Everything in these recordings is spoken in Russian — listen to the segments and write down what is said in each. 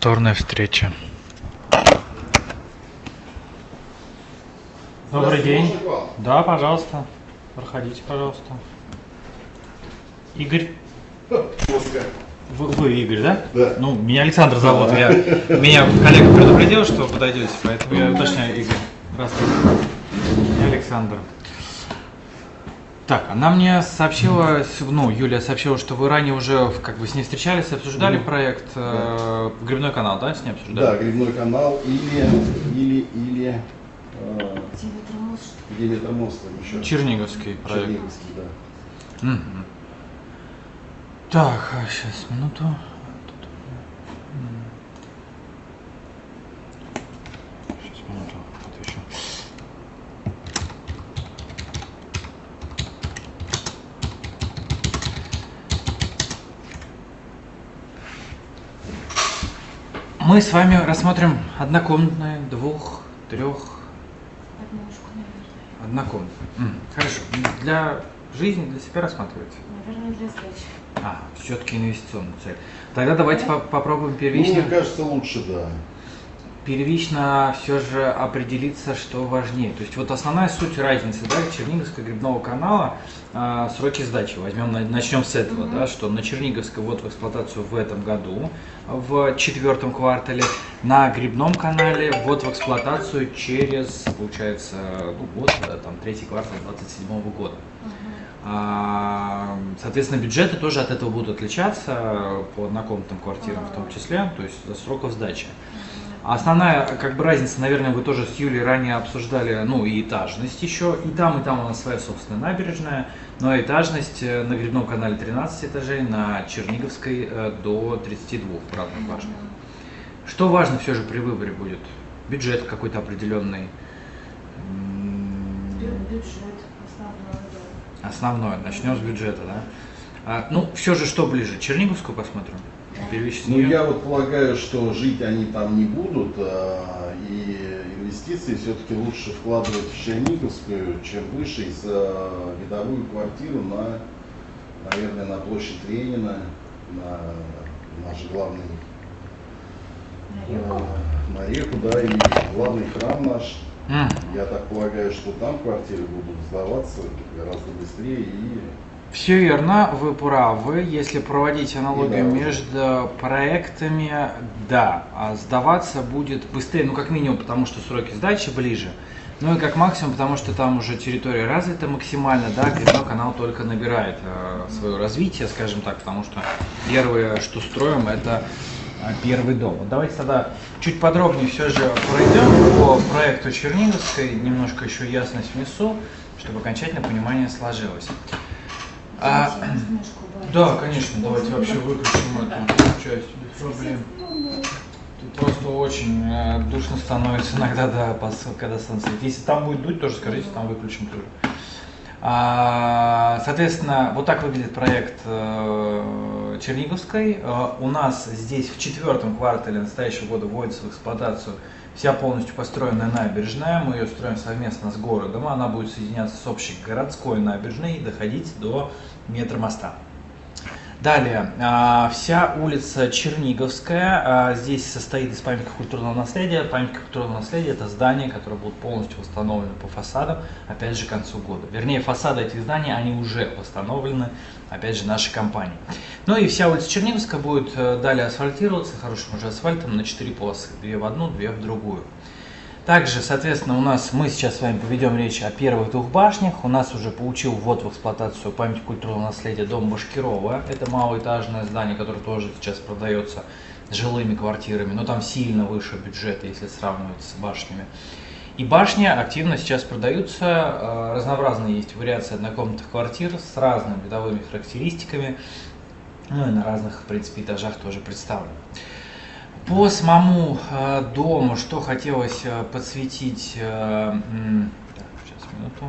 Повторная встреча. Добрый день. Да, пожалуйста. Проходите, пожалуйста. Игорь. Вы Игорь, да? Да. Ну, меня Александр зовут. Меня коллега предупредил, что подойдете, поэтому я уточняю, Игорь. Здравствуйте. Я Александр. Так, она мне сообщила, Юлия сообщила, что вы ранее уже как бы с ней встречались, обсуждали проект «Грибной канал», да, с ней обсуждали? Да, «Грибной канал» или «Диметромост» еще. Черниговский проект. Черниговский, да. Угу. Так, сейчас, минуту. Сейчас, минуту, отвечу. Мы с вами рассмотрим однокомнатные, двух, трех. Однушку, наверное. Однокомнатные. Хорошо. Для жизни, для себя рассматриваете? Наверное, для сдачи. Все-таки инвестиционная цель. Тогда давайте попробуем Ну, первично. мне кажется, лучше, да. Первично все же определиться, что важнее. То есть вот основная суть разницы, да, Черниговского грибного канала, сроки сдачи. Начнем с этого, да, что на Черниговской ввод в эксплуатацию в этом году, в четвертом квартале, на грибном канале ввод в эксплуатацию через, получается, год, там, третий квартал 2027 года. Соответственно, бюджеты тоже от этого будут отличаться по однокомнатным квартирам в том числе, то есть до сроков сдачи. Основная как бы разница, наверное, вы тоже с Юлей ранее обсуждали, и этажность еще. И там у нас своя собственная набережная, но этажность на грибном канале 13 этажей, на Черниговской до 32 в разных башнях. Что важно все же при выборе будет? Бюджет какой-то определенный. Бюджет основной, да. Основное. Начнем с бюджета, да? Все же что ближе? Черниговскую посмотрим? Ну, я вот полагаю, что жить они там не будут, и инвестиции все-таки лучше вкладывать в Черниговскую, чем выше, за видовую квартиру наверное, на площадь Ленина, на наш главный, на реку, да, и главный храм наш. Я так полагаю, что там квартиры будут сдаваться гораздо быстрее и... Все верно, вы правы. Если проводить аналогию между проектами, да, сдаваться будет быстрее, как минимум, потому что сроки сдачи ближе, и как максимум, потому что там уже территория развита максимально, да, грибной канал только набирает свое развитие, скажем так, потому что первое, что строим, это первый дом. Вот давайте тогда чуть подробнее все же пройдем по проекту Черниговской, немножко еще ясность внесу, чтобы окончательно понимание сложилось. Да, конечно, давайте вообще выключим эту часть без проблем. Тут просто очень душно становится иногда, да, когда солнце. Если там будет дуть, тоже скажите, там выключим тоже. Соответственно, вот так выглядит проект Черниговской. У нас здесь в четвертом квартале настоящего года вводится в эксплуатацию вся полностью построенная набережная. Мы ее строим совместно с городом. Она будет соединяться с общей городской набережной и доходить до метромоста. Далее, вся улица Черниговская здесь состоит из памятников культурного наследия. Памятники культурного наследия — это здания, которые будут полностью восстановлены по фасадам, опять же, к концу года. Вернее, фасады этих зданий, они уже восстановлены, опять же, нашей компанией. И вся улица Черниговская будет далее асфальтироваться хорошим уже асфальтом на 4 полосы, 2 в одну, 2 в другую. Также, соответственно, мы сейчас с вами поведем речь о первых двух башнях. У нас уже получил ввод в эксплуатацию памятник культурного наследия дом Башкирова. Это малоэтажное здание, которое тоже сейчас продается жилыми квартирами, но там сильно выше бюджета, если сравнивать с башнями. И башни активно сейчас продаются. Разнообразные есть вариации однокомнатных квартир с разными видовыми характеристиками. И на разных, в принципе, этажах тоже представлены. По самому дому, что хотелось подсветить, так, сейчас, минуту.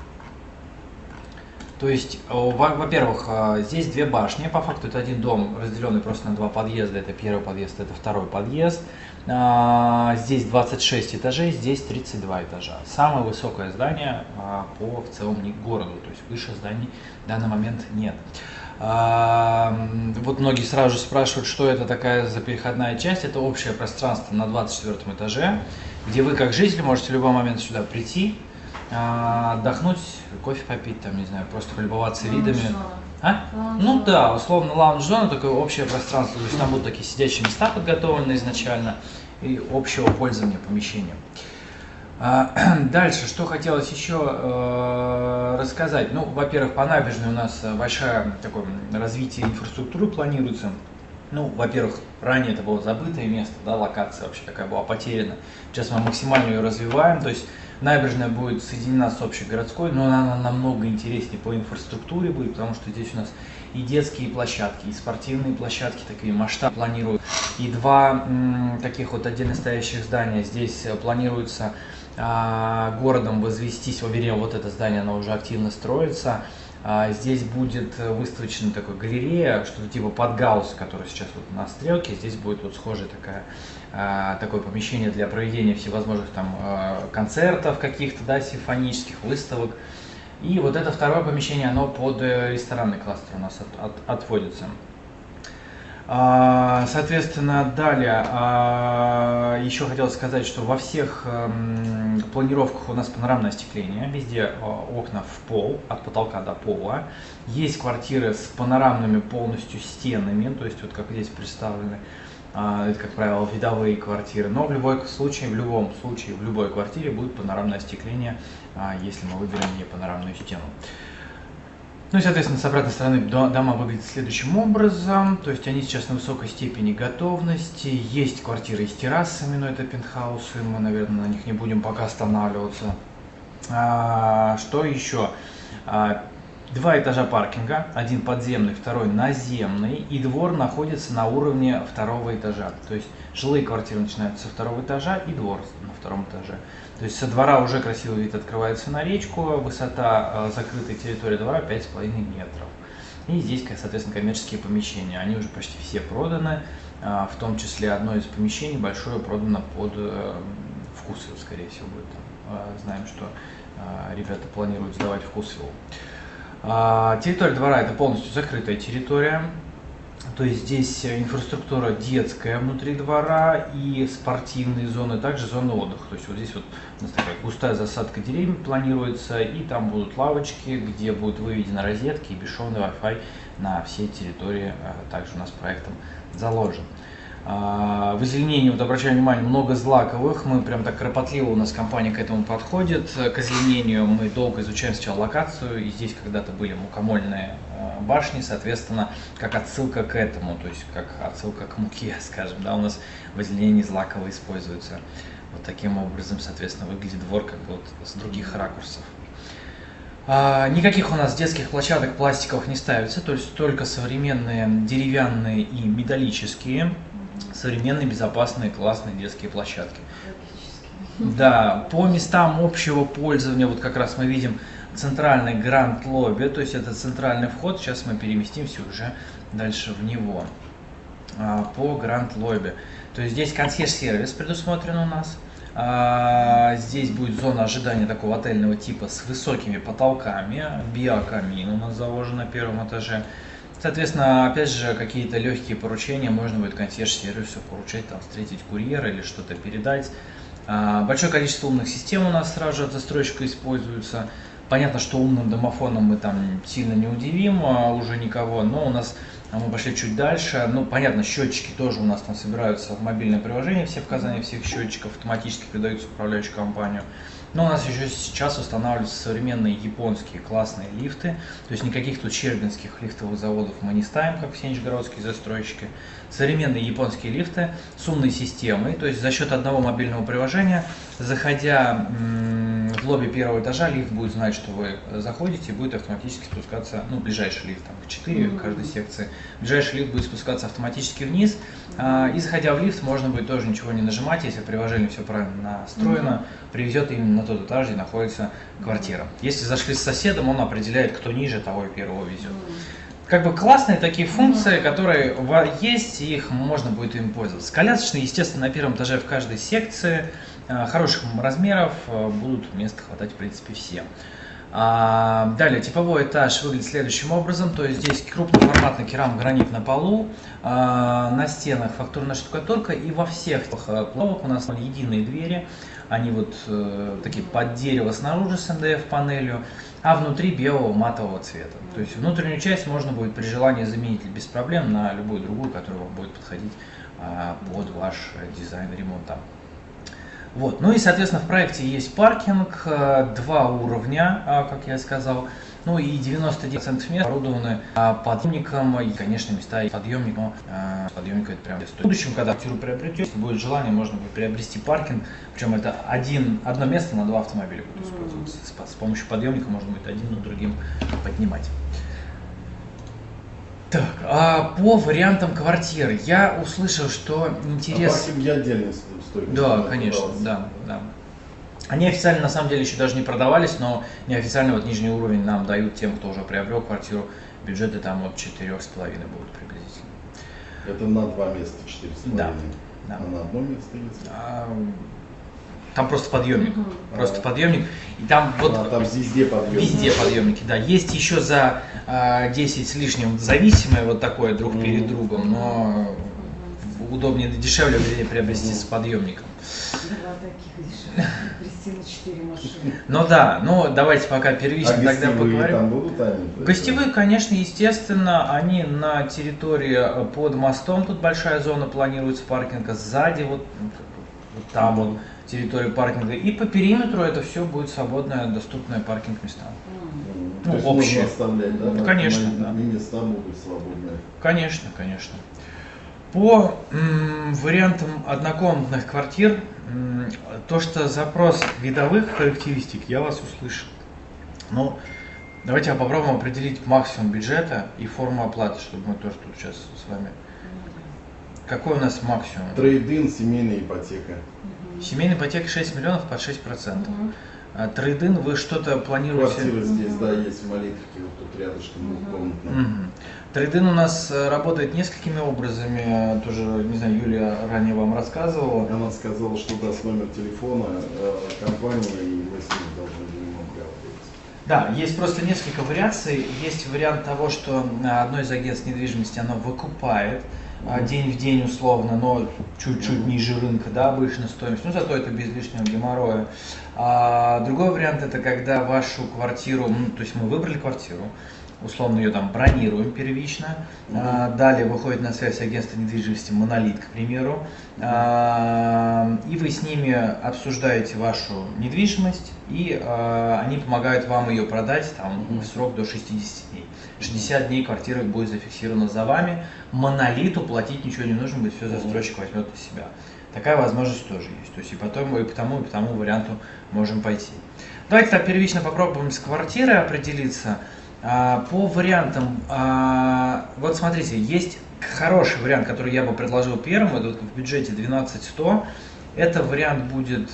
То есть, во-первых, здесь две башни, по факту это один дом, разделенный просто на два подъезда, это первый подъезд, это второй подъезд. Здесь 26 этажей, здесь 32 этажа. Самое высокое здание по в целом городу, то есть выше зданий в данный момент нет. Вот многие сразу же спрашивают, что это такая за переходная часть. Это общее пространство на 24 этаже, где вы как житель можете в любой момент сюда прийти, отдохнуть, кофе попить, там, не знаю, просто полюбоваться видами. Ну да, условно лаунж-зона, такое общее пространство. То есть там будут такие сидячие места подготовлены изначально и общего пользования помещением. Дальше, что хотелось еще рассказать. Ну, во-первых, по набережной у нас большое такое развитие инфраструктуры планируется. Ну, во-первых, ранее это было забытое место, да, локация вообще такая была потеряна. Сейчас мы максимально ее развиваем, то есть набережная будет соединена с общегородской, но она намного интереснее по инфраструктуре будет, потому что здесь у нас и детские площадки, и спортивные площадки, такие масштабы планируют. И два таких вот отдельно стоящих здания. Здесь планируется городом возвестись, уверен, вот это здание, оно уже активно строится. Здесь будет выставочная такая галерея, что-то типа Подгаус, который сейчас вот на Стрелке. Здесь будет вот схожее такое помещение для проведения всевозможных там концертов каких-то, да, симфонических, выставок. И вот это второе помещение, оно под ресторанный кластер у нас отводится. Соответственно, далее, еще хотел сказать, что во всех планировках у нас панорамное остекление, везде окна в пол, от потолка до пола. Есть квартиры с панорамными полностью стенами, то есть вот как здесь представлены, это, как правило, видовые квартиры, но в любом случае, в любой квартире будет панорамное остекление, если мы выберем не панорамную стену. Ну и, соответственно, с обратной стороны дома выглядят следующим образом, то есть они сейчас на высокой степени готовности, есть квартиры с террасами, но это пентхаусы, мы, наверное, на них не будем пока останавливаться. Что еще? 2 этажа паркинга, один подземный, второй наземный, и двор находится на уровне 2-го этажа, то есть жилые квартиры начинаются со 2-го этажа и двор на 2-м этаже. То есть со двора уже красивый вид открывается на речку, высота закрытой территории двора 5,5 метров. И здесь, соответственно, коммерческие помещения, они уже почти все проданы, в том числе одно из помещений большое продано под Вкусвилл, скорее всего, будет там. Знаем, что ребята планируют сдавать Вкусвилл. Территория двора — это полностью закрытая территория. То есть здесь инфраструктура детская внутри двора и спортивные зоны, также зоны отдыха. То есть вот здесь вот у нас такая густая засадка деревьев планируется, и там будут лавочки, где будут выведены розетки и бесшовный Wi-Fi на всей территории. Также у нас проектом заложен. В озеленении, вот обращаю внимание, много злаковых, мы прям так кропотливо, у нас компания к этому подходит, к озеленению мы долго изучаем сначала локацию, и здесь когда-то были мукомольные башни, соответственно, как отсылка к этому, то есть как отсылка к муке, скажем, да, у нас в озеленении злаковые используются. Вот таким образом, соответственно, выглядит двор как бы вот с других ракурсов. Никаких у нас детских площадок пластиковых не ставится, то есть только современные деревянные и металлические, современные, безопасные, классные детские площадки. Да, по местам общего пользования, вот как раз мы видим центральный гранд-лобби, то есть это центральный вход, сейчас мы переместимся уже дальше в него. По гранд-лобби, то есть здесь консьерж-сервис предусмотрен у нас. Здесь будет зона ожидания такого отельного типа с высокими потолками, биокамин у нас заложен на 1-м этаже. Соответственно, опять же, какие-то легкие поручения можно будет консьерж-сервису поручать, там, встретить курьера или что-то передать. Большое количество умных систем у нас сразу же от застройщика используется. Понятно, что умным домофоном мы там сильно не удивим уже никого, но у нас мы пошли чуть дальше. Ну, понятно, счетчики тоже у нас там собираются в мобильное приложение, все показания всех счетчиков автоматически передаются в управляющую компанию. Но у нас еще сейчас устанавливаются современные японские классные лифты, то есть никаких тут щербинских лифтовых заводов мы не ставим, как все нижегородские застройщики. Современные японские лифты с умной системой, то есть за счет одного мобильного приложения, заходя в лобби 1-го этажа, лифт будет знать, что вы заходите, и будет автоматически спускаться, ну, ближайший лифт, там 4 в каждой секции, ближайший лифт будет спускаться автоматически вниз, и заходя в лифт, можно будет тоже ничего не нажимать, если приложение все правильно настроено, привезет именно на тот этаж, где находится квартира. Если зашли с соседом, он определяет, кто ниже, того и первого везет. Как бы классные такие функции, которые есть, и их можно будет им пользоваться. Колясочные, естественно, на 1-м этаже в каждой секции, хороших размеров, будут места хватать, в принципе, всем. Далее, типовой этаж выглядит следующим образом, то есть здесь крупноформатный керамогранит на полу, на стенах фактурная штукатурка, и во всех плавах у нас единые двери, они вот такие под дерево снаружи с МДФ панелью, а внутри белого матового цвета. То есть внутреннюю часть можно будет при желании заменить без проблем на любую другую, которая вам будет подходить под ваш дизайн ремонта. Вот. Ну и, соответственно, в проекте есть паркинг, 2 уровня, как я сказал, ну и 99% мест оборудованы подъемником, и, конечно, места и подъемник, но подъемник это прям стоит. В будущем, когда квартиру приобретете, если будет желание, можно будет приобрести паркинг, причем это одно место на 2 автомобиля будет использоваться. С помощью подъемника можно будет один над другим поднимать. Так, по вариантам квартир я услышал, что интерес... паркинги отдельно стоят. Да, конечно, да. Они официально на самом деле еще даже не продавались, но неофициально вот нижний уровень нам дают тем, кто уже приобрел квартиру. Бюджеты там от 4,5 будут приблизительно. Это на 2 места 4,5? Да. А на одно место есть? Там просто подъемник. Просто подъемник. И там вот там везде подъемники. Везде подъемники, да. Есть еще за 10 с лишним зависимое вот такое друг перед другом, но удобнее, дешевле приобрести с подъемником. Два таких дешевых, приобрести на 4 машины. Ну да, ну давайте пока первично тогда поговорим. Там будут они? Гостевые, конечно, естественно, они на территории под мостом, тут большая зона планируется паркинга, сзади вот там вот территория паркинга, и по периметру это все будет свободное, доступное паркинг места. Ну, общее. Оставлять, да? Ну, конечно, да. Места будут свободные. Конечно, конечно. По вариантам однокомнатных квартир, то, что запрос видовых характеристик, я вас услышал. Но давайте попробуем определить максимум бюджета и форму оплаты, чтобы мы тоже тут сейчас с вами... Какой у нас максимум? Трейд-ин, семейная ипотека. Семейная ипотека 6 миллионов под 6%. Трейд-ин вы что-то планируете? Квартира здесь, да, есть в Малитовке, вот тут рядышком двухкомнатная. Трейд-ин у нас работает несколькими образами, тоже, не знаю, Юлия ранее вам рассказывала. Она сказала, что даст номер телефона компании, и вы с ним должны будем обрабатываться. Да, есть просто несколько вариаций. Есть вариант того, что одно из агентств недвижимости, оно выкупает день в день условно, но чуть-чуть ниже рынка, да, обычно стоимость, но зато это без лишнего геморроя. Другой вариант это когда вашу квартиру, то есть мы выбрали квартиру, условно ее там бронируем первично, далее выходит на связь агентство недвижимости «Монолит», к примеру, и вы с ними обсуждаете вашу недвижимость, и они помогают вам ее продать там, в срок до 60 дней. 60 дней квартира будет зафиксирована за вами, «Монолиту» платить ничего не нужно будет, все застройщик возьмет на себя. Такая возможность тоже есть, то есть и по тому варианту можем пойти. Давайте так первично попробуем с квартирой определиться. По вариантам, вот смотрите, есть хороший вариант, который я бы предложил первым, это в бюджете 12100, это вариант будет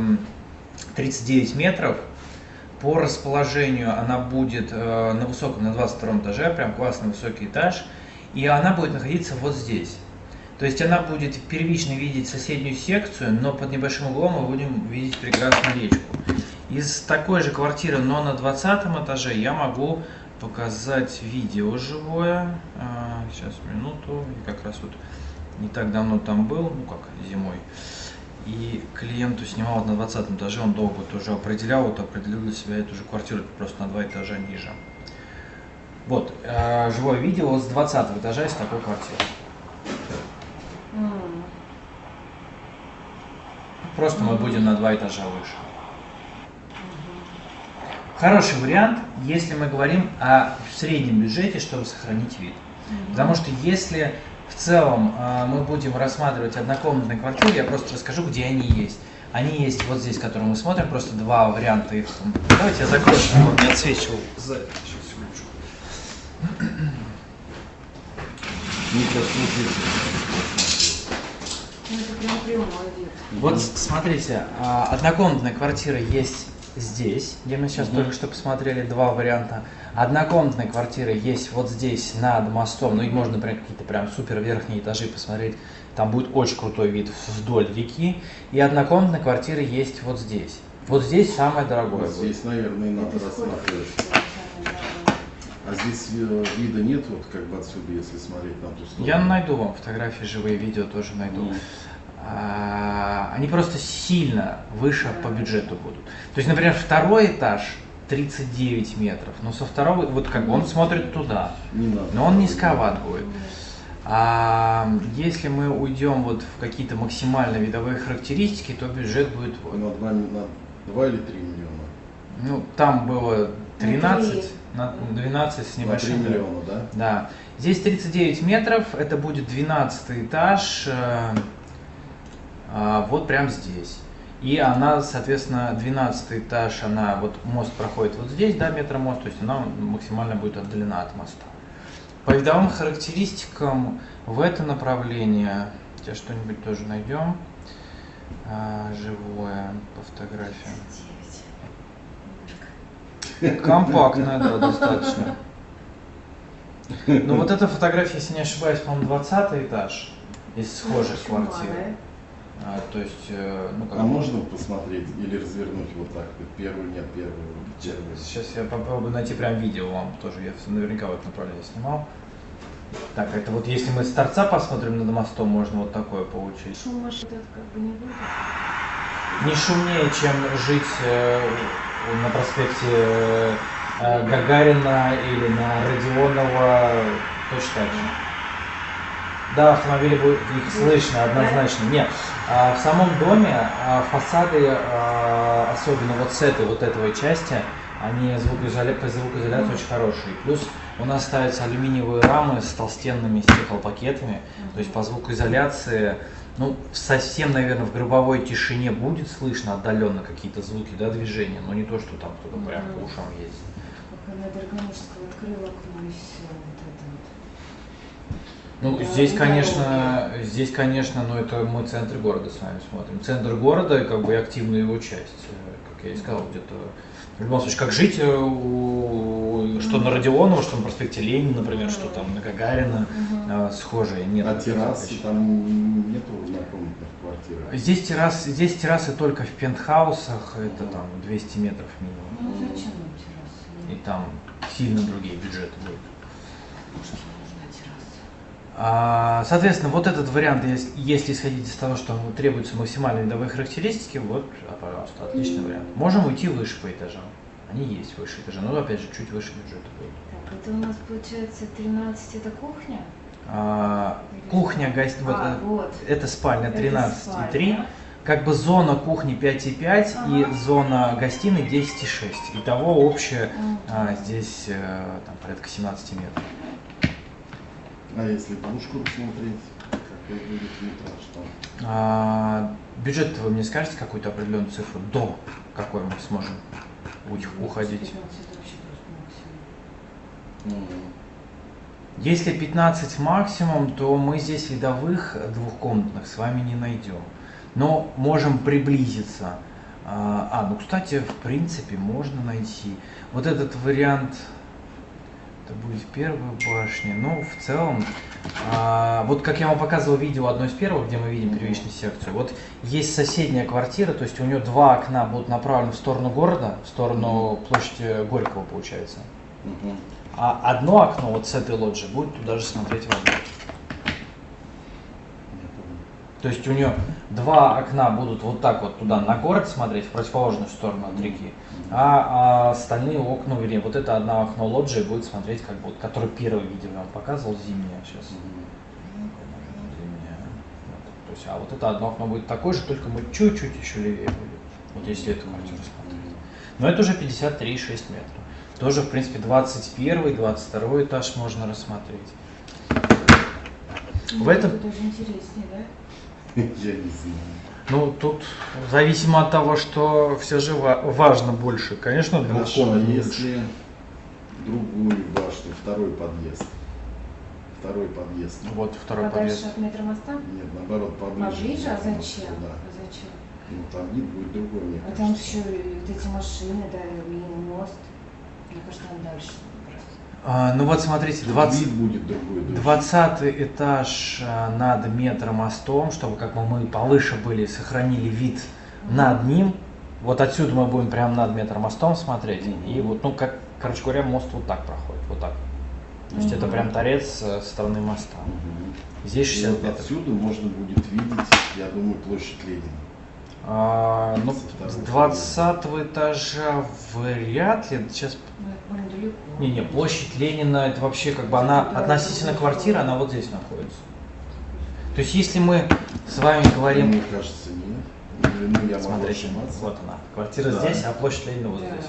39 метров, по расположению она будет на высоком, на 22 этаже, прям классный высокий этаж, и она будет находиться вот здесь. То есть она будет первично видеть соседнюю секцию, но под небольшим углом мы будем видеть прекрасную речку. Из такой же квартиры, но на 20 этаже, я могу показать видео живое. Сейчас, минуту. Я как раз вот не так давно там был, ну как зимой. И клиенту снимал на 20 этаже, он долго тоже определял, вот определил для себя эту же квартиру, просто на 2 этажа ниже. Вот, живое видео с 20 этажа из такой квартиры. Просто мы будем на 2 этажа выше. Хороший вариант, если мы говорим о среднем бюджете, чтобы сохранить вид. Потому что если в целом мы будем рассматривать однокомнатные квартиры, я просто расскажу, где они есть. Они есть вот здесь, которые мы смотрим, просто 2 варианта их. Давайте я закрою, чтобы он не отсвечивал сзади. Сейчас, секундочку. Вот смотрите, однокомнатная квартира есть здесь, где мы сейчас только что посмотрели 2 варианта. Однокомнатная квартира есть вот здесь над мостом, ну и можно, например, какие-то прям супер верхние этажи посмотреть, там будет очень крутой вид вдоль реки. И однокомнатная квартира есть вот здесь. Вот здесь самое дорогое Вот будет. здесь, наверное, и надо Это сколько рассматривать. стоит самое дорогое? А здесь вида нет, вот как бы отсюда, если смотреть на ту сторону. Я найду вам фотографии, живые видео тоже найду. Они просто сильно выше по бюджету будут. То есть, например, второй этаж 39 метров, но со второго, вот как бы он смотрит туда, Не надо. но он низковат будет. А если мы уйдем вот в какие-то максимально видовые характеристики, то бюджет будет вот. На 2 или 3 миллиона. Ну, там было 13, три. на 12 с На 3 небольшим. миллиона, да? Да. Здесь 39 метров, это будет 12 этаж, вот прям здесь. И она, соответственно, 12 этаж, она, вот мост проходит вот здесь, да, метромост, то есть она максимально будет отдалена от моста. По видовым характеристикам в это направление, сейчас что-нибудь тоже найдем, живое по фотографиям. 9. Компактная, да, достаточно. Ну вот эта фотография, если не ошибаюсь, по-моему, 20 этаж из схожих квартир. То есть, ну как А бы- можно посмотреть или развернуть вот так? Первую, нет, первую. Сейчас я попробую найти прям видео вам тоже, я наверняка в этом направлении снимал. Так, это вот если мы с торца посмотрим над мостом, можно вот такое получить. Шум машин это как бы не будет. Не шумнее, чем жить на проспекте Гагарина или на Родионова, точно так же. Да, автомобили будут, их слышно однозначно. Нет, в самом доме фасады, особенно вот с этой вот этой части, они по звукоизоляции очень хорошие. Плюс у нас ставятся алюминиевые рамы с толстенными стеклопакетами, то есть по звукоизоляции, ну, совсем, наверное, в гробовой тишине будет слышно отдаленно какие-то звуки, да, движения, но не то, что там кто-то прям по ушам ездит. Как она Дорогомышского открыла окно и все. Вот это вот. Ну, Да, здесь, конечно, но это мы центр города с вами смотрим. Центр города и как бы и активная его часть, как я и сказал, где-то. В любом случае, как жить, что на Родионова, что на проспекте Ленина, например, что там на Гагарина, схожие, нет. А террасы там нету однокомнатных квартир? Здесь террасы только в пентхаусах, это там 200 метров минимум. Ну зачем нам терраса? И там сильно другие бюджеты будут. Может, нужна терраса? Соответственно, вот этот вариант, если исходить из того, что требуются максимальные видовые характеристики, вот, пожалуйста, отличный вариант. Можем уйти выше по этажам. Они есть выше этажа, но опять же чуть выше бюджета будет. Так, это у нас получается 13, это кухня? Кухня, вот. это спальня Это 13,3. спальня. Как бы зона кухни 5,5 и зона гостиной 10,6. Итого общее здесь там, порядка 17 метров. А если двушку рассмотреть, какой будет метраж там? Бюджет вы мне скажете какую-то определенную цифру, до какой мы сможем уходить? 15 это вообще просто максимум. Если 15 максимум, то мы здесь видовых двухкомнатных с вами не найдем. Но можем приблизиться. Ну, кстати, в принципе, можно найти. Вот этот вариант, это будет первая башня. Ну, в целом, вот как я вам показывал видео одно из первых, где мы видим первичную секцию. Вот есть соседняя квартира, то есть у нее два окна будут направлены в сторону города, в сторону площади Горького, получается. А одно окно вот с этой лоджии будет туда же смотреть в одно. То есть у нее два окна будут вот так вот туда на город смотреть, в противоположную сторону от реки, а остальные окна, вернее, вот это одно окно лоджии будет смотреть, как бы, вот, которое первое видео я вам показывал, зимнее сейчас. Зимнее. Вот. То есть, а вот это одно окно будет такое же, только мы чуть-чуть еще левее будет. Вот если эту квартиру смотреть. Но это уже 53,6 метров. Тоже, в принципе, 21, 22 этаж можно рассмотреть. В этом... Это даже интереснее, да? Я не знаю. Ну, тут зависимо от того, что все же важно больше. Конечно, Хорошо, а двухкомнатный если другую башню, второй подъезд? Вот второй Подальше подъезд. от метромоста? Нет, наоборот, поближе. Поближе? А к мосту, зачем? Да. А зачем? Ну, там вид будет другой, мне А кажется. там еще вот эти машины, да, и мост. Мне кажется, там дальше просто. Ну вот смотрите, Вид будет другой. 20 этаж над метромостом, чтобы как бы мы повыше были, сохранили вид над ним. Вот отсюда мы будем прямо над метромостом смотреть. И вот, ну, как, короче говоря, мост вот так проходит, вот так. То есть это прям торец со стороны моста. Здесь 60 вот метров. отсюда можно будет видеть, я думаю, площадь Ленина. Ну, с 20 этажа вряд ли. Сейчас. Не, площадь Ленина, это вообще как бы она относительно квартиры, она вот здесь находится. То есть если мы с вами говорим. Мне кажется, нет. Ну, я могу Смотрите, ошибаться. вот она. Квартира здесь, а площадь Ленина вот здесь.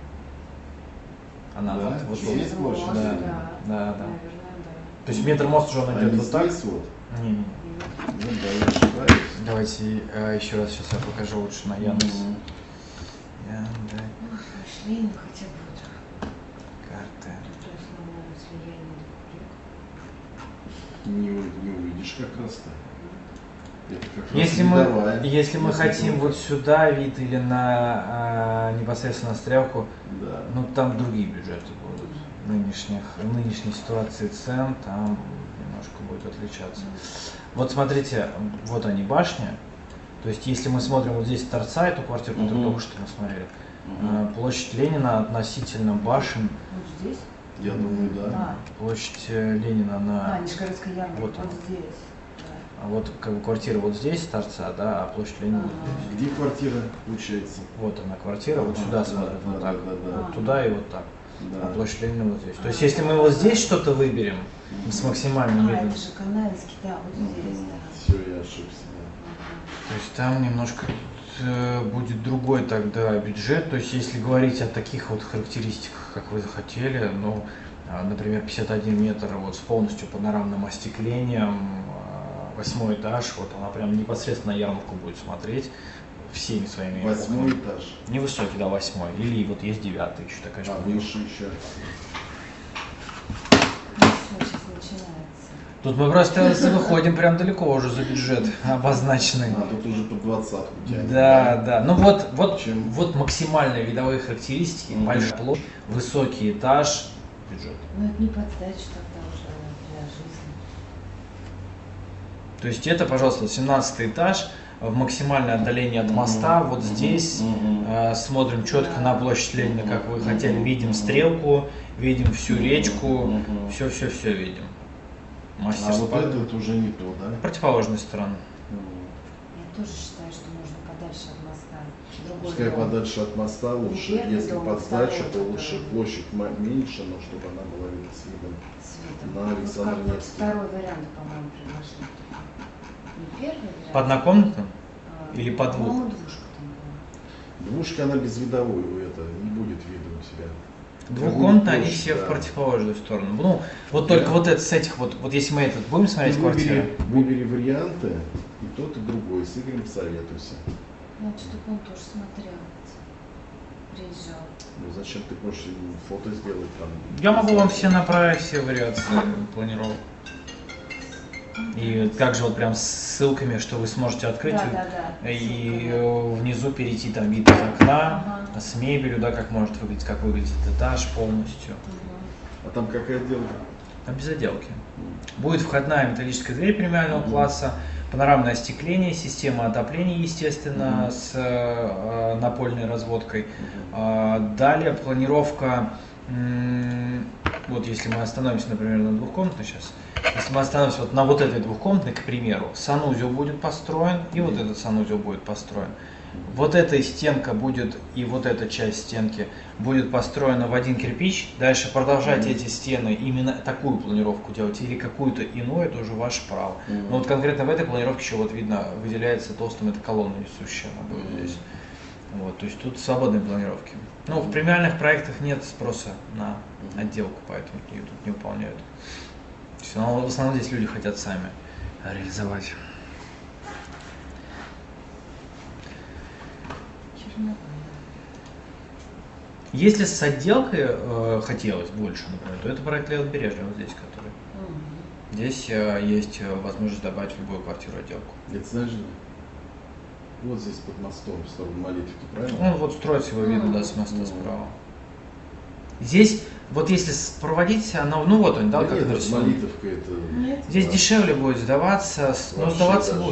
Она Да, вот здесь тут. площадь. Да. Наверное, да. То есть метр мост уже он идет вот так. Здесь вот. Не. Ну да, я ошибаюсь. Давайте еще раз сейчас я покажу лучше на Яндекс. Яндекс. Ленин хотя бы вот. Карты. То основное слияние. Не увидишь как раз-то. Это как раз Если мы хотим вот сюда вид или на непосредственно стрелку, да. ну там другие бюджеты будут. Нынешней ситуации цен там немножко будет отличаться. Вот смотрите, вот они башни. То есть если мы смотрим вот здесь торца, эту квартиру, которую только что мы смотрели, площадь Ленина относительно башен. Вот здесь? Я думаю, да. Площадь Ленина на. Нижегородская ярмарка. Вот Вот здесь. А вот как бы квартира вот здесь торца, да, а площадь Ленина вот здесь. Где квартира получается? Вот она квартира, вот сюда смотрит, вот так. Вот туда и вот так. Да. А площадь Ленина вот здесь. То есть если мы вот здесь что-то выберем с максимальным видом. Это же Канавинский, да, вот здесь, да. Все, я ошибся, да. То есть там немножко будет другой тогда бюджет. То есть если говорить о таких вот характеристиках, как вы захотели, ну, например, 51 метр вот с полностью панорамным остеклением, 8 этаж, вот она прям непосредственно на ярмарку будет смотреть всеми своими 8 этаж. Невысокий, да, 8. Или вот есть 9 еще такая же. Выше еще. Сейчас начинается. Тут мы просто выходим прям далеко уже за бюджет обозначенный. Тут уже по 20-ку тянет. Да. Ну вот Чем? вот максимальные видовые характеристики, большой площадь, высокий этаж, бюджет. Ну это не под сдачу тогда уже для жизни. То есть это, пожалуйста, 17 этаж, в максимальное отдаление от моста, вот здесь, смотрим четко на площадь Ленина, как вы хотели, видим стрелку, видим всю речку, все видим. А вот это уже не то, да? Противоположная сторона. Я тоже считаю, что можно подальше от моста. Другой Пускай дом. подальше от моста лучше, Первый если дом, под сдачу, второй, то который- лучше площадь меньше, но чтобы она была видна с видом. Светом. На Вот Александра как вот Невский. второй вариант, по-моему, предложили. Не первый вариант. По однокомнатным? а, или по двух? По-моему, двушка там была. Двушка, она безвидовой, это не будет вида у тебя. Двухкомнатные, они площадь, все да. в противоположную сторону. Ну, вот только вот это с этих вот если мы этот будем смотреть квартиры. Выбери варианты, и тот, и другой, с Игорем советуйся. Ну, что-то он тоже смотрел. Приезжал. Ну зачем ты хочешь фото сделать там? Я могу вам все направить, все вариации планировок. И также вот прям с ссылками, что вы сможете открыть Да. и внизу перейти там вид из окна, с мебелью, да, как выглядит этаж полностью. А там какая отделка? Там без отделки. Будет входная металлическая дверь премиального класса, панорамное остекление, система отопления, естественно, с напольной разводкой. Далее планировка, вот если мы остановимся, например, на двухкомнатной сейчас, если мы остановимся вот на вот этой двухкомнатной, к примеру, санузел будет построен, и вот этот санузел будет построен. Вот эта стенка будет, и вот эта часть стенки будет построена в один кирпич. Дальше продолжать эти стены, именно такую планировку делать или какую-то иную, это уже ваше право. Но вот конкретно в этой планировке еще вот видно, выделяется толстым, эта колонна несущая, она будет здесь. Вот, то есть тут свободные планировки. Ну, в премиальных проектах нет спроса на отделку, поэтому ее тут не выполняют. То есть, в основном здесь люди хотят сами реализовать. Если с отделкой хотелось больше, например, то это проект Левобережья, вот здесь, который. Здесь есть возможность добавить в любую квартиру отделку. Это знаешь, вот здесь под мостом, в сторону Молитвки, правильно? Он вот строится, его видно, да, с моста справа. Здесь, вот если проводить, она, ну вот он, да, как нет, нарисован. Молитовка это... Нет. Здесь да. дешевле будет сдаваться, но Вообще сдаваться даже. будет.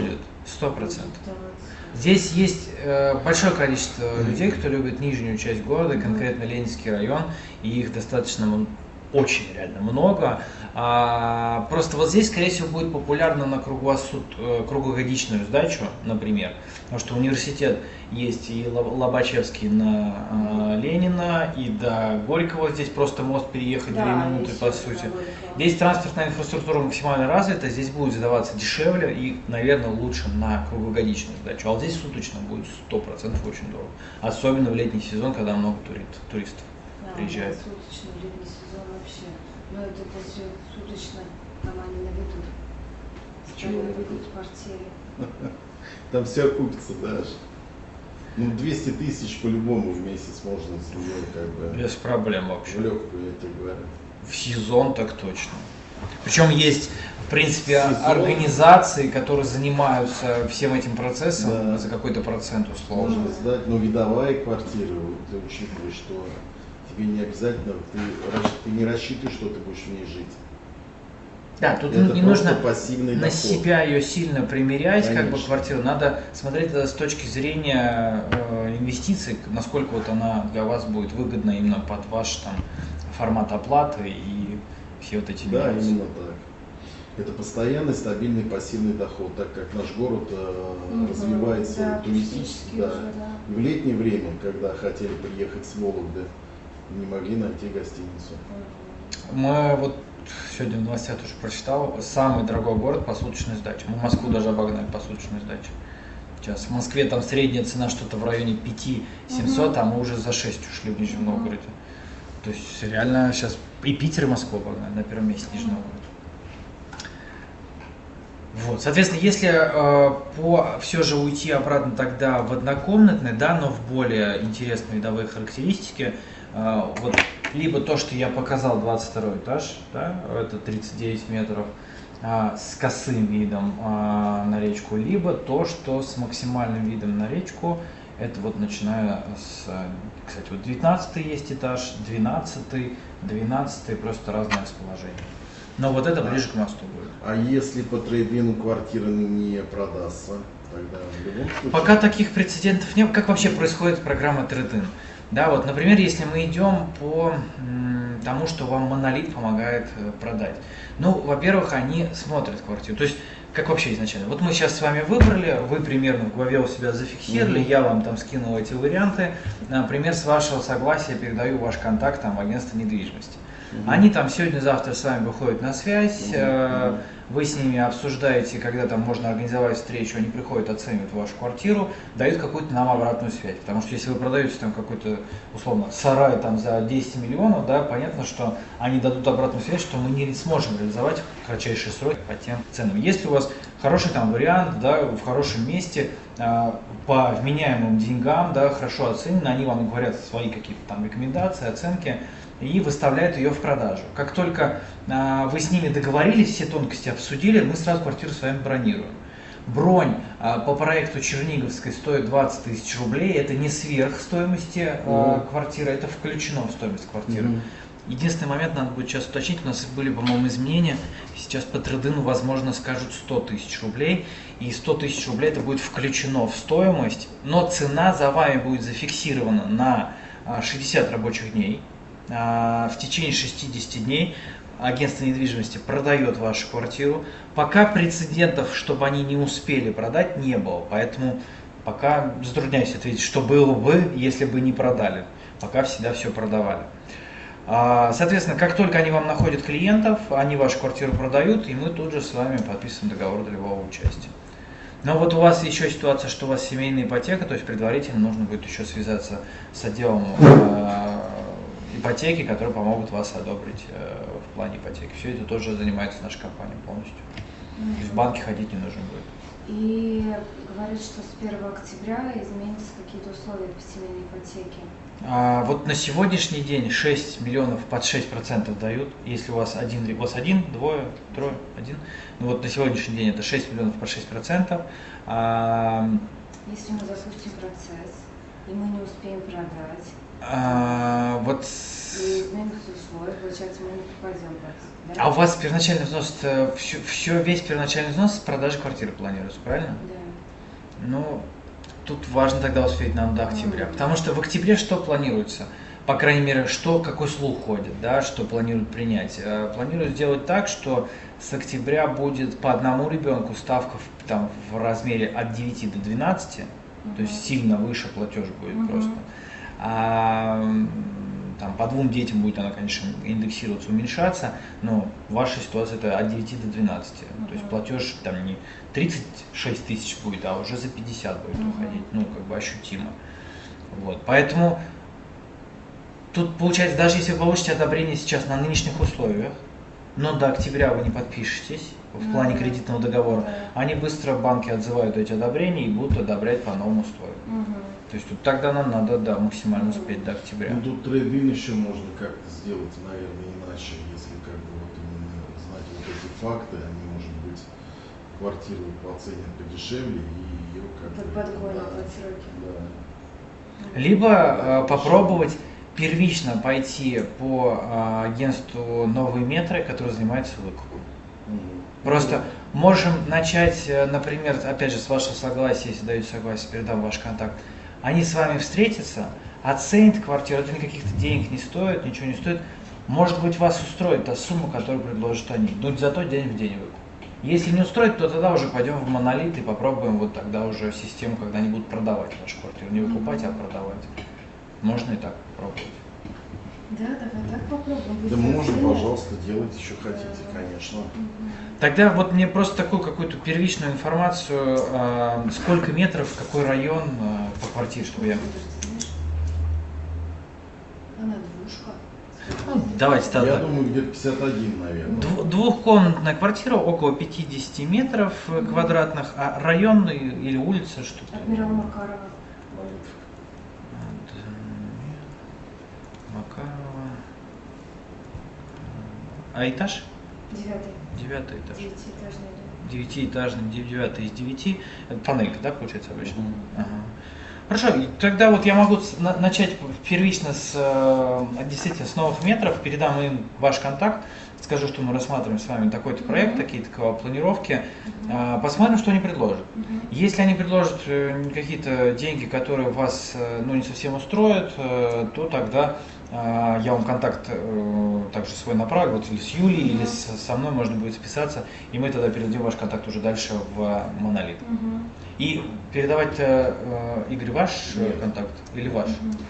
100%. Здесь есть большое количество людей, кто любит нижнюю часть города, конкретно Ленинский район, и их достаточно очень реально много. Просто вот здесь, скорее всего, будет популярно на круглогодичную сдачу, например, потому что университет есть и Лобачевский на Ленина, и до Горького здесь просто мост переехать 2 минуты, по сути. Здесь транспортная инфраструктура максимально развита, здесь будет сдаваться дешевле и, наверное, лучше на круглогодичную сдачу. А вот здесь суточно будет 100% очень дорого. Особенно в летний сезон, когда много туристов приезжает. Суточно, в летний сезон вообще. Но это если суточно, там они наведут. Чего? Наведут в квартире. Там все окупится даже. Ну, 200 тысяч по-любому в месяц можно с нее как бы... Без проблем вообще. В легкую, я тебе говорю. В сезон так точно. Причем есть, в принципе, Сезон. организации, которые занимаются всем этим процессом, Да. за какой-то процент условно. Можно сдать, но видовая квартира, ты учитываешь, что тебе не обязательно, ты не рассчитываешь, что ты будешь в ней жить. Да, тут Это не просто нужно пассивный на доход. себя ее сильно примерять, как бы Конечно. квартиру. Надо смотреть это с точки зрения инвестиций, насколько вот она для вас будет выгодна именно под ваш там формат оплаты и все вот эти Да, нюансы. именно так. Это постоянный стабильный пассивный доход, так как наш город развивается Да, туристически. Да. уже, да. И в летнее время, когда хотели приехать с Вологды, не могли найти гостиницу. Мы вот сегодня в новостях тоже прочитал, самый дорогой город по суточной сдаче. Мы Москву даже обогнали по суточной сдаче. Сейчас в Москве там средняя цена что-то в районе 5700, а мы уже за 6 ушли в Нижнем Новгороде. То есть реально сейчас и Питер, и Москву обогнали на первом месте Нижний Новгород. Вот, соответственно, если все же уйти обратно тогда в однокомнатный, да, но в более интересные видовые характеристики, вот либо то, что я показал, 22 этаж, да, это 39 метров, с косым видом на речку, либо то, что с максимальным видом на речку, это вот начиная с, кстати, вот 19 есть этаж, 12 просто разное расположение. Но вот это ближе к мосту будет. А если по трейдину квартира не продастся, тогда в любом случае... Пока таких прецедентов нет. Как вообще происходит программа трейд-ин? Да, вот, например, если мы идем по тому, что вам Монолит помогает продать. Ну, во-первых, они смотрят квартиру. То есть, как вообще изначально? Вот мы сейчас с вами выбрали, вы примерно в голове у себя зафиксировали, я вам там скинул эти варианты. Например, с вашего согласия передаю ваш контакт там, в агентство недвижимости. Они там сегодня-завтра с вами выходят на связь, вы с ними обсуждаете, когда там можно организовать встречу, они приходят, оценивают вашу квартиру, дают какую-то нам обратную связь. Потому что если вы продаете там какой-то, условно, сарай там за 10 миллионов, да, понятно, что они дадут обратную связь, что мы не сможем реализовать в кратчайшие сроки по тем ценам. Если у вас хороший там вариант, да, в хорошем месте, по вменяемым деньгам, да, хорошо оценено, они вам говорят свои какие-то там рекомендации, оценки, и выставляют ее в продажу. Как только вы с ними договорились, все тонкости обсудили, мы сразу квартиру с вами бронируем. Бронь по проекту Черниговской стоит 20 тысяч рублей, это не сверх стоимости квартиры, это включено в стоимость квартиры. Единственный момент, надо будет сейчас уточнить, у нас были, по-моему, изменения, сейчас по трейд-ину, возможно, скажут 100 тысяч рублей, и 100 тысяч рублей это будет включено в стоимость, но цена за вами будет зафиксирована на 60 рабочих дней. В течение 60 дней агентство недвижимости продает вашу квартиру. Пока прецедентов, чтобы они не успели продать, не было. Поэтому пока затрудняюсь ответить, что было бы, если бы не продали. Пока всегда все продавали. Соответственно, как только они вам находят клиентов, они вашу квартиру продают, и мы тут же с вами подписываем договор долевого участия. Но вот у вас еще ситуация, что у вас семейная ипотека, то есть предварительно нужно будет еще связаться с отделом ипотеки, которые помогут вас одобрить в плане ипотеки. Все это тоже занимается наша компания полностью. То есть в банке ходить не нужно будет. И говорит, что с 1 октября изменятся какие-то условия по семейной ипотеке. Вот на сегодняшний день 6 миллионов под 6% дают, если у вас один, двое, трое, один. Ну вот на сегодняшний день это 6 миллионов под 6%. Если мы запустим процесс, и мы не успеем продать, вот и изменятся условия, получается, мы не попадем в это. Да? А у вас первоначальный взнос, весь первоначальный взнос с продажи квартиры планируется, правильно? Да. Ну, тут важно тогда успеть нам до октября. Потому что в октябре что планируется? По крайней мере, какой слух ходит, да, что планируют принять? Планируют сделать так, что с октября будет по одному ребенку ставка там, в размере от 9 до 12, то есть сильно выше платеж будет просто. А там, по двум детям будет она, конечно, индексироваться, уменьшаться, но в вашей ситуации это от 9 до 12. То есть платеж там не 36 тысяч будет, а уже за 50 будет уходить, ну, как бы ощутимо. Вот. Поэтому тут получается, даже если вы получите одобрение сейчас на нынешних условиях, но до октября вы не подпишетесь в плане кредитного договора, они быстро, банки отзывают эти одобрения и будут одобрять по новым условиям. То есть тут тогда нам надо, да, максимально успеть до октября. Ну тут трейд-ин еще можно как-то сделать, наверное, иначе, если как бы вот именно знать вот эти факты, они, может быть, квартиру оценят подешевле и ее как бы... Подгонят под сроки. Да. Либо попробовать первично пойти по агентству «Новые метры», который занимается выкупом. Просто можем начать, например, опять же, с вашего согласия, если даете согласие, передам ваш контакт. Они с вами встретятся, оценят квартиру, это никаких-то денег не стоит, ничего не стоит. Может быть, вас устроит та сумма, которую предложат они. Но зато день в день выкуп. Если не устроит, то тогда уже пойдем в монолит и попробуем вот тогда уже систему, когда они будут продавать вашу квартиру. Не выкупать, а продавать. Можно и так попробовать. Да, давай так попробуем. Да можно, пожалуйста, делать еще хотите, конечно. Тогда вот мне просто такую какую-то первичную информацию, сколько метров, какой район по квартире, чтобы я... Она двушка. Давайте Я тогда. думаю, где-то 51, наверное. Двухкомнатная квартира, около 50 метров квадратных, а район или улица, что-то? Адмирал Макарова. Макарова. А этаж? 9-й. 9-й этаж. 9-этажный дом. 9-этажный, 9 из 9. Это панелька, да, получается обычно? Ага. Хорошо, и тогда вот я могу начать первично действительно с новых метров, передам им ваш контакт, скажу, что мы рассматриваем с вами такой-то проект, такие-то планировки, посмотрим, что они предложат. Если они предложат какие-то деньги, которые вас не совсем устроят, то тогда я вам контакт также свой направлю, вот или с Юлей, или со мной можно будет списаться, и мы тогда передадим ваш контакт уже дальше в монолит. И передавать, Игорь, ваш контакт или ваш?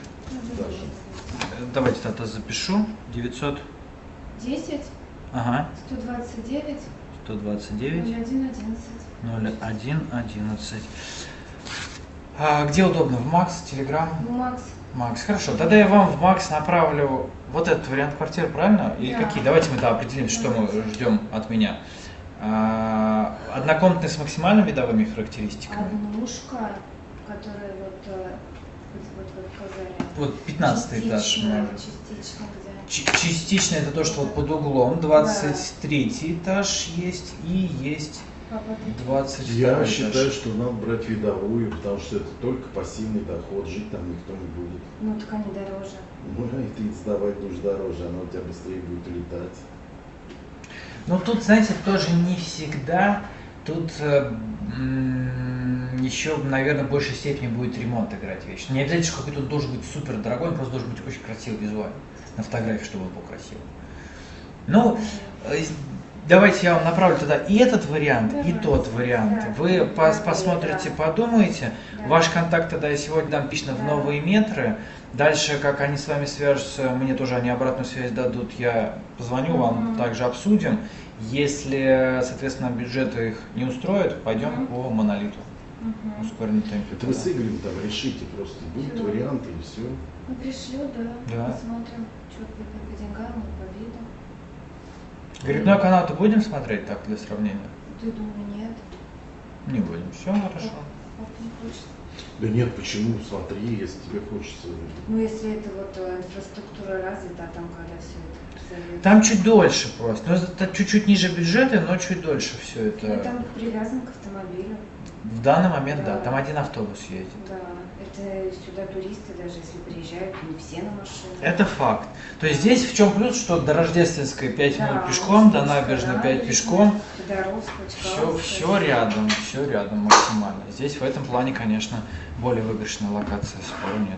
Давайте тогда запишу. 900. 10. Ага. 129. 129. 0111. 0111. Где удобно? В Макс, Телеграм? Макс. Макс, хорошо. Тогда я вам в Макс направлю вот этот вариант квартиры, правильно? Или какие? Давайте мы определим, что мы ждем от меня. Однокомнатные с максимальными видовыми характеристиками. Однушка, которая вот показали. Вот 15 этаж. Частично, где? Частично это то, что вот под углом. 23 этаж есть и есть 22 Я этаж. считаю, что надо брать видовую, потому что это только пассивный доход, жить там никто не будет. Ну так они дороже. Ну и ты сдавать будешь дороже, она у тебя быстрее будет летать. Ну тут, знаете, тоже не всегда. Тут еще, наверное, в большей степени будет ремонт играть вещь. Не обязательно, что какой-то должен быть супер дорогой, он просто должен быть очень красивый визуально. На фотографии, чтобы он был красивый. Ну, давайте я вам направлю туда и этот вариант, и тот вариант. Вы посмотрите, подумаете. Ваш контакт тогда я сегодня дам лично в новые метры. Дальше, как они с вами свяжутся, мне тоже они обратную связь дадут, я позвоню вам, также обсудим. Если, соответственно, бюджеты их не устроят, пойдем по монолиту. Ускоренный темп. Это вы с Игорем там решите, просто будут варианты и все. Ну пришлю, Да. посмотрим, что по деньгам, по виду. Грибной канал-то будем смотреть так, для сравнения? Ты думаю, нет. Не будем. Все хорошо. Папа не хочет. Да нет, почему? Смотри, если тебе хочется. Ну если это вот инфраструктура развита, а там когда все это зовет. Там чуть дольше просто. Ну, это чуть-чуть ниже бюджета, но чуть дольше все это. Ну, там привязан к автомобилю. В данный момент, да, Да. там один автобус ездит. Да, это сюда туристы, даже если приезжают, не все на машине. Это факт. То есть здесь в чем плюс, что до Рождественской 5 минут Да, пешком, до Московская, набережной 5 набережная, пешком. Тодоровская, Все Чкаловская. все рядом максимально. Здесь в этом плане, конечно, более выигрышная локация, спору нет.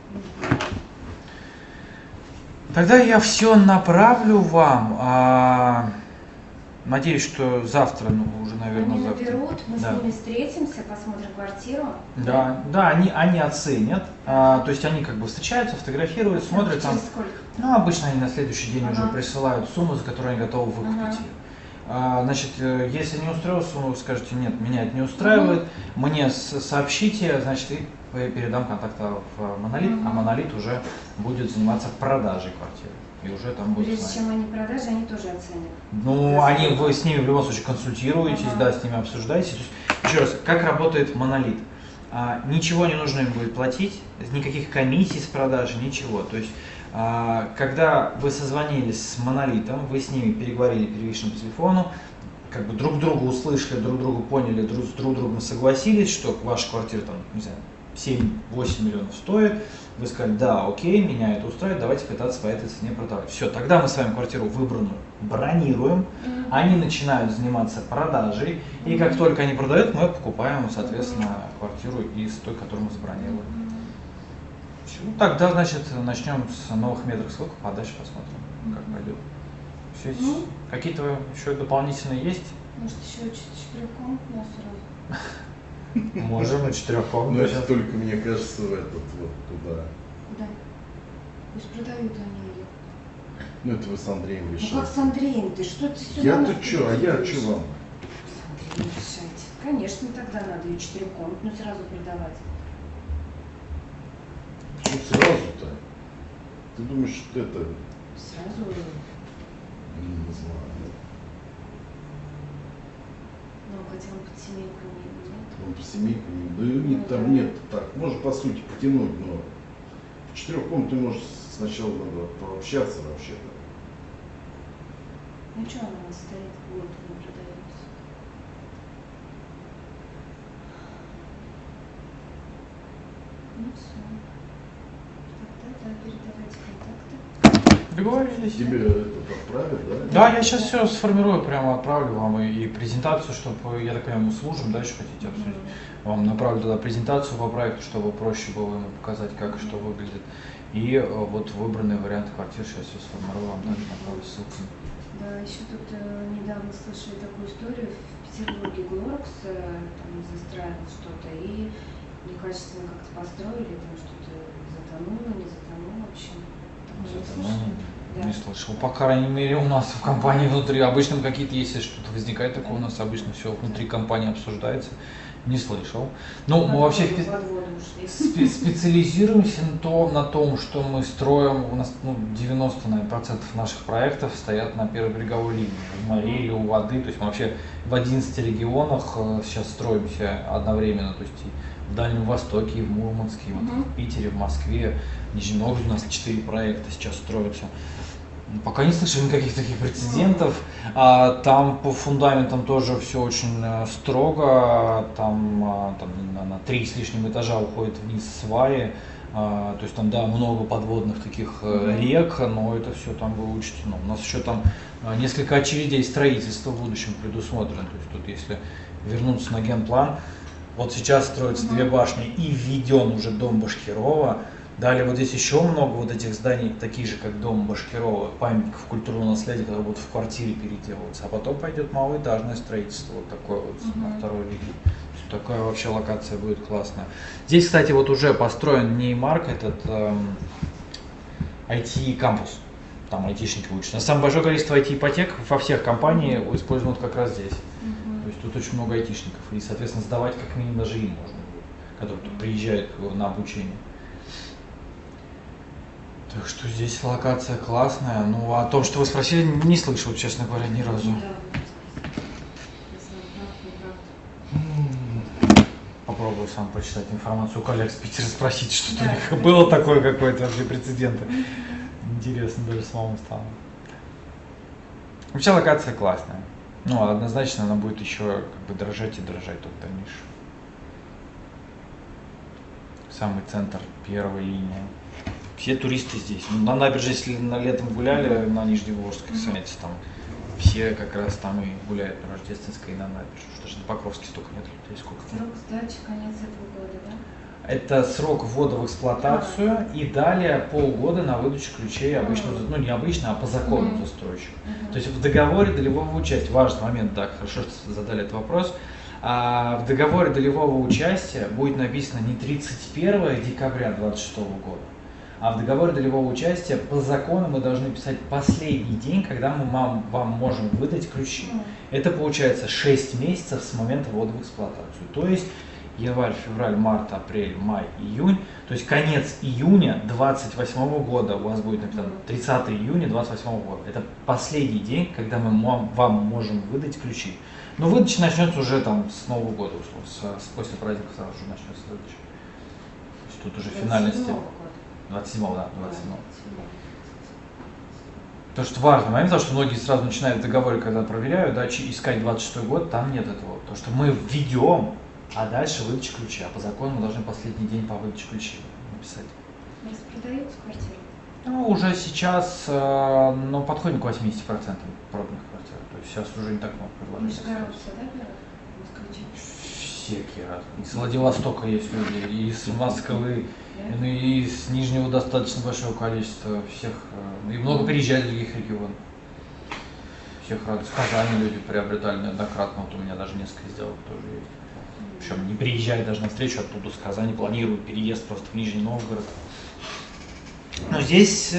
Тогда я все направлю вам. Надеюсь, что завтра, ну уже, наверное, Они завтра. наберут, мы Да. с ними встретимся, посмотрим квартиру. Да, они оценят. То есть они как бы встречаются, фотографируют, смотрят там. Через сколько? Ну, обычно они на следующий день уже Ага. присылают сумму, за которую они готовы выкупить Ага. ее. Значит, если не устроил сумму, вы скажете, нет, меня это не устраивает, мне сообщите, значит, и передам контакты в Монолит, а Монолит уже будет заниматься продажей квартиры. И уже там будет Прежде с чем нами. они продажи, они тоже оценят. Ну, вы с ними в любом случае консультируетесь, Ага. да, с ними обсуждаете. То есть, еще раз, как работает Монолит? Ничего не нужно им будет платить, никаких комиссий с продажи, ничего. То есть, когда вы созвонились с Монолитом, вы с ними переговорили по личному телефону, как бы друг друга услышали, друг друга поняли, с друг другом согласились, что ваша квартира там, не знаю, 7-8 миллионов стоит, вы сказали, да, окей, меня это устраивает, давайте пытаться по этой цене продавать. Все, тогда мы с вами квартиру выбранную бронируем, они начинают заниматься продажей, и как только они продают, мы покупаем, соответственно, квартиру из той, которую мы забронировали. Всё. Ну, тогда, значит, начнем с новых метров. Сколько, а дальше посмотрим, как пойдет. Все, какие-то еще дополнительные есть? Может, еще четырехкомнатную сразу? Можем, и Но четырехкомнатную. это только, мне кажется, в этот вот туда. Куда? Пусть продают они ее. Ну это вы с Андреем Ну решаете. как с Андреем? Ты что ты сюда? Я-то что, а я что вам? С Андреем решайте. Конечно, тогда надо ее четырехкомнатную сразу продавать. Почему сразу-то? Ты думаешь, что это, Сразу. не знаю. Ну, хотя он под семейку не нет. Он по семейку не... Да нет, Ну, там да. нет. Так, можно по сути потянуть, но в четырехкомнатной может сначала надо пообщаться вообще-то. Ну что она у нас стоит, год не продается. Ну все. Тогда да, передавайте контакты. Договорились. Тебе это отправят, да? Да, я сейчас все сформирую, прямо отправлю вам и презентацию, чтобы, я так понимаю, мы служим, дальше хотите обсудить. Вам направлю туда презентацию по проекту, чтобы проще было ему показать, как и что выглядит. И вот выбранный вариант квартир сейчас все сформирую, вам также направлю ссылку. Да, еще тут недавно слышали такую историю. В Петербурге Глоракс там застраивал что-то и некачественно как-то построили, там что-то затонуло, не затонуло, в общем. Такое не слышали? Да. Не слышал. По крайней мере, у нас в компании внутри. Обычно какие-то, если что-то возникает такое, у нас обычно все внутри компании обсуждается. Не слышал. Ну, мы вообще Под воду ушли. специализируемся на том, что мы строим. У нас 90% наших проектов стоят на первой береговой линии, в море или у воды. То есть мы вообще в 11 регионах сейчас строимся одновременно. То есть и в Дальнем Востоке, и в Мурманске, и вот в Питере, в Москве, в Нижнем Новгороде у нас 4 проекта сейчас строятся. Пока не слышал никаких таких прецедентов. Там по фундаментам тоже все очень строго. Там на 3 с лишним этажа уходит вниз сваи. То есть там, да, много подводных таких рек, но это все там было учтено. У нас еще там несколько очередей строительства в будущем предусмотрено. То есть тут, если вернуться на генплан, вот сейчас строятся 2 башни и введен уже дом Башкирова. Далее вот здесь еще много вот этих зданий, такие же, как дом Башкирова, памятников культурного наследия, которые будут в квартире переделываться. А потом пойдет малоэтажное строительство, вот такое вот на второй линии. Такая вообще локация будет классная. Здесь, кстати, вот уже построен Неймарк, этот IT-кампус. Там айтишники учатся. Самое большое количество IT-ипотек во всех компаниях используют как раз здесь. То есть тут очень много айтишников. И, соответственно, сдавать как минимум даже им можно будет, которые тут приезжают на обучение. Так что здесь локация классная. Ну, о том, что вы спросили, не слышал, честно говоря, ни разу. Попробую сам прочитать информацию у коллег с Питера, спросить, что-то у них было такое какое-то вообще прецеденты. Интересно даже самому стало. Вообще локация классная. Ну, однозначно она будет еще как бы дрожать и дрожать тут в дальнейшем. самый центр, первая линия. Все туристы здесь. Ну, на набережной, если на летом гуляли, на Нижневолжской, знаете, там все как раз там и гуляют на Рождественской и на набережной. Что же на Покровске столько нет людей, сколько. Срок сдачи конец этого года, да? Это срок ввода в эксплуатацию и далее полгода на выдачу ключей обычно, ну не обычно, а по закону застройщика. То есть в договоре долевого участия, важный момент, да, хорошо, что задали этот вопрос, в договоре долевого участия будет написано не 31 декабря 2026 года, а в договоре долевого участия по закону мы должны писать последний день, когда мы вам можем выдать ключи. Это получается 6 месяцев с момента ввода в эксплуатацию. То есть январь, февраль, март, апрель, май, июнь. То есть конец июня 28 года у вас будет написано 30 июня 28 года. Это последний день, когда мы вам можем выдать ключи. Но выдача начнется уже там с Нового года, условно, после праздника сразу же начнется выдача. То есть тут уже финальности. 27-го, да, 27-го. То, что важно момент, потому что многие сразу начинают в договоре, когда проверяют, да, искать 26-й год, там нет этого. То, что мы введем, а дальше выдача ключа. А по закону мы должны последний день по выдаче ключей написать. У вас продаются квартиры? Ну, уже сейчас, ну, подходим к 80% пробных квартир. То есть сейчас уже не так много предложений. Нижегородцы, да, берут? Москвичи? Всякие разные. Из Владивостока есть люди, и из Москвы, Да? и из Нижнего достаточно большого количества всех. И много переезжают из других регионов. Всех радует. В Казани люди приобретали неоднократно. Вот у меня даже несколько сделок тоже есть. Причем не приезжали даже на встречу оттуда, с Казани, планируют переезд просто в Нижний Новгород. Но здесь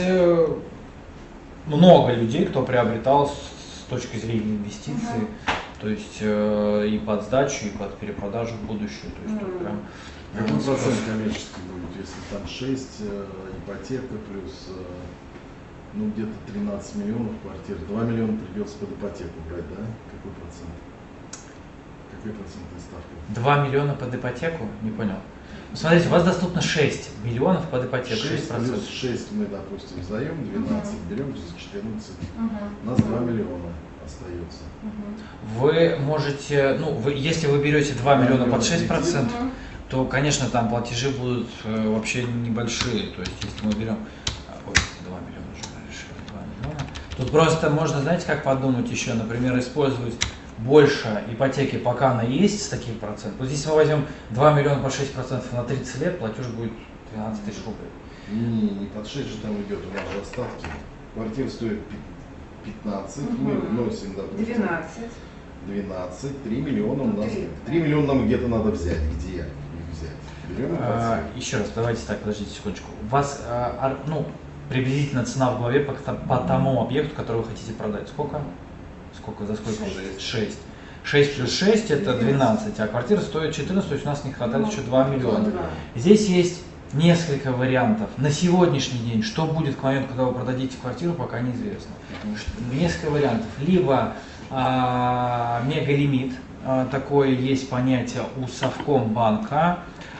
много людей, кто приобретал с точки зрения инвестиций, то есть и под сдачу, и под перепродажу в будущее. То есть тут прям Какой процент коммерческий будет, если там 6, ипотека плюс, ну, где-то 13 миллионов квартир, 2 миллиона придется под ипотеку брать, да? Какой процент? Какая процентная ставка? 2 миллиона под ипотеку? Не понял. Смотрите, у вас доступно 6 миллионов под ипотеку. 6 6%. плюс 6 мы, допустим, сдаем, 12 берем, плюс 14. У нас 2 миллиона остается. Вы можете, ну, если вы берете 2 миллиона под 6%, то, конечно, там платежи будут вообще небольшие. То есть, если мы берем, 2 миллиона уже решили, 2 миллиона. Тут просто можно, знаете, как подумать еще, например, использовать больше ипотеки, пока она есть с таким процентом. Вот если мы возьмем 2 миллиона по 6% на 30 лет, платеж будет 12 тысяч рублей. Не под 6 же там идет, у нас же остатки. Квартира стоит 15, мы вносим, допустим, 12, 3 миллиона у нас. 3 миллиона нам где-то надо взять. Где их взять? Берем Еще раз, давайте так, подождите секундочку. У вас, ну, приблизительно цена в голове по тому объекту, который вы хотите продать. Сколько? За сколько? 6. 6 плюс 6 это 12, а квартира стоит 14, то есть у нас не хватает еще 2 миллиона. Здесь есть несколько вариантов. На сегодняшний день, что будет к моменту, когда вы продадите квартиру, пока неизвестно. Несколько вариантов. Либо мегалимит, такое есть понятие у Совкомбанка.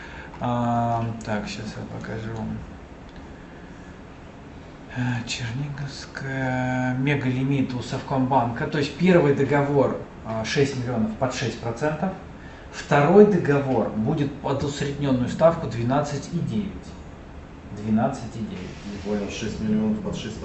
Так, сейчас я покажу вам. Черниговская, мегалимит у Совкомбанка, то есть первый договор 6 миллионов под 6%, второй договор будет под усредненную ставку 12,9. 12,9. Не понял, 6 миллионов под 6%?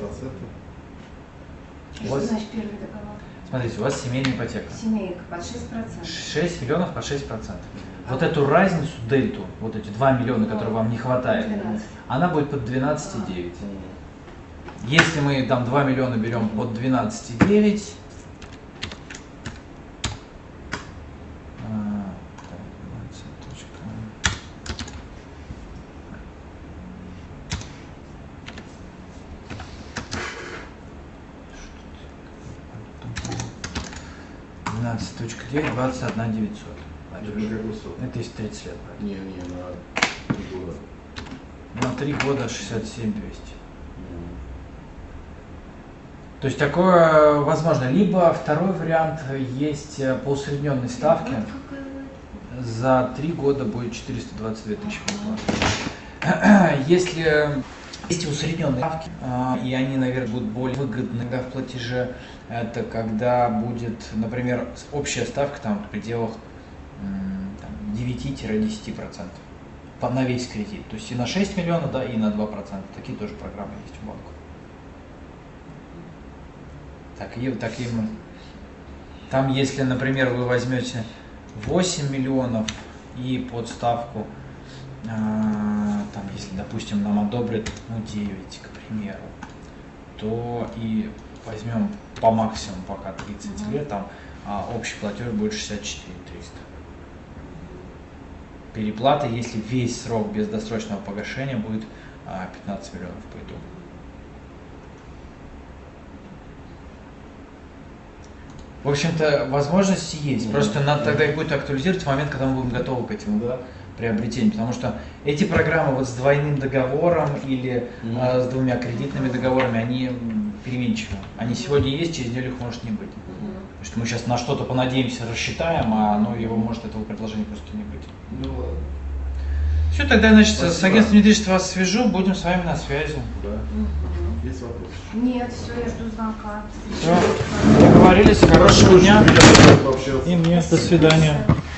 Что значит первый договор? Смотрите, у вас семейная ипотека. Семейка под 6%. 6 миллионов под 6%. Вот эту разницу, дельту, вот эти 2 миллиона, которые вам не хватает, 12. она будет под 12,9. Если мы там 2 миллиона берем под 12,9, точка 9, 21 900. Это если 30 лет. Не, на 3 года. На 3 года 67 200. То есть такое возможно. Либо второй вариант есть по усредненной ставке. За 3 года будет 422 тысячи зарплаты. Если есть усредненные ставки, и они, наверное, будут более выгодны в платеже, это когда будет, например, общая ставка там, в пределах 9-10%. на весь кредит. То есть и на 6 миллионов, да, и на 2%. Такие тоже программы есть у банка. Такие мы. Там, если, например, вы возьмете 8 миллионов и под ставку, там, если, допустим, нам одобрят 9, к примеру, то и возьмем по максимуму пока 30 лет, там общий платеж будет 64 300. Переплата, если весь срок без досрочного погашения, будет 15 миллионов по итогу. В общем-то, возможности есть. Просто надо тогда их будет актуализировать в момент, когда мы будем готовы к этим приобретениям. Потому что эти программы вот с двойным договором или с 2 кредитными договорами, они переменчивы. Они сегодня есть, через неделю их может не быть. Потому что мы сейчас на что-то понадеемся, рассчитаем, а его может этого предложения просто не быть. Ну ладно. Все, тогда, значит, с агентством недвижимости вас свяжу, будем с вами на связи. Да. Есть вопросы? Нет, все, я жду звонка. Все, договорились, хорошего дня. Приятно пообщаться. И мне, до свидания.